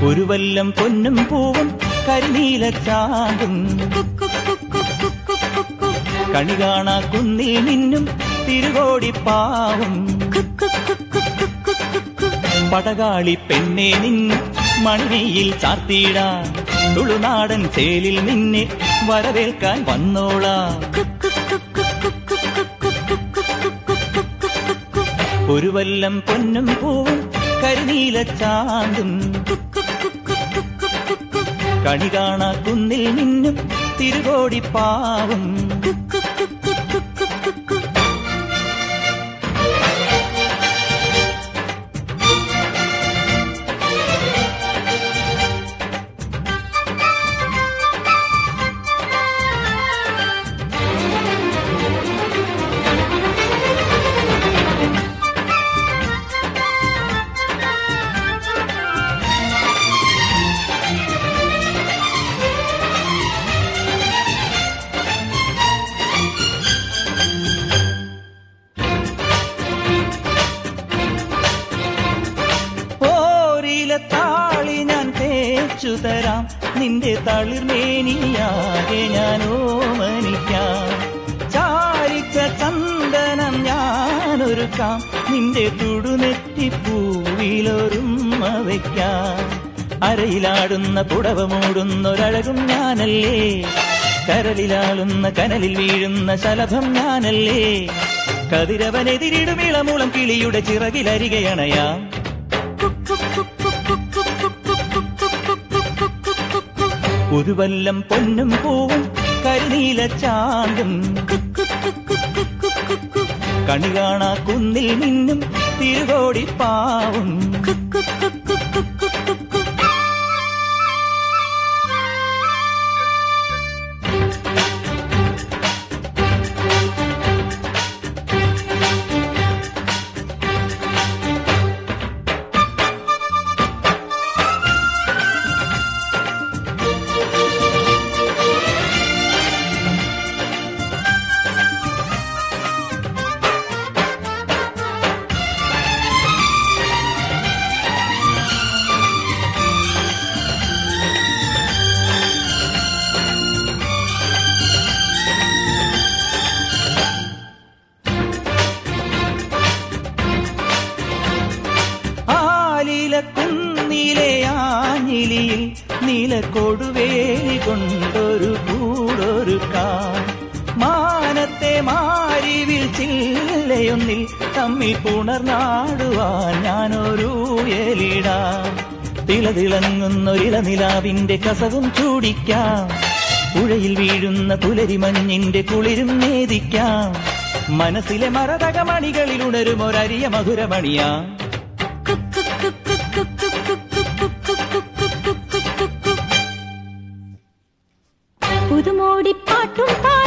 ഒരു വല്ലം പൊന്നും പൂവും കരിനീല ചാന്തും കണി കാണാ കുന്നിൽ നിന്നും തിരുകോടിപ്പാവും പടകാളി പെണ്ണെ നിന്നു മണിയിൽ ചാർത്തിയിടാ തുളുനാടൻ ചേലിൽ നിന്നെ വരവേൽക്കാൻ വന്നോളാ ഒരു വല്ലം പൊന്നും പൂവും കരിനീല ചാന്തും കണി കാണാ കുന്നിൽ നിന്നും തിരുകോടിപ്പാവും താളി ഞാൻ തേച്ചു തരാം നിന്റെ തളിർമേനിയാകെ ഞാൻ ഓമനിക്കാം ചാലിച്ച ചന്ദനം ഞാനൊരുക്കാം നിന്റെ തുടുനെറ്റിപ്പൂവിലൊരുമ്മ വയ്ക്കാം അരയിലാടുന്ന പുടവ മൂടുന്നൊരഴകും ഞാനല്ലേ കരലിലാളുന്ന കനലിൽ വീഴുന്ന ശലഭം ഞാനല്ലേ കതിരവനെതിരിടും ഇളമുളം കിളിയുടെ ചിറകിലരികയണയാം ഒരു വല്ലം പൊന്നും പൂവും കരിനീല ചാന്തും കണി കാണാ കുന്നിൽ നിന്നും തിരുകോടിപ്പാവും കുന്നിലെ ആഞ്ഞിലിയിൽ നീലക്കൊടുവേലി കൊണ്ടൊരു കൂടൊരുക്കാം മാനത്തെ മാരിവിൽ ചില്ലയൊന്നിൽ തമ്മിൽ പുണർനാടുവാൻ ഞാനൊരു എലിടാം തിളതിളങ്ങുന്നൊരിളനിലാവിന്റെ കസവും ചൂടിക്കാം പുഴയിൽ വീഴുന്ന പുലരിമഞ്ഞിന്റെ കുളിരും നേദിക്കാം മനസ്സിലെ മരതകമണികളിൽ ഉണരുമൊരരിയ മധുരമണിയാ പുതുമോടി പാട്ടും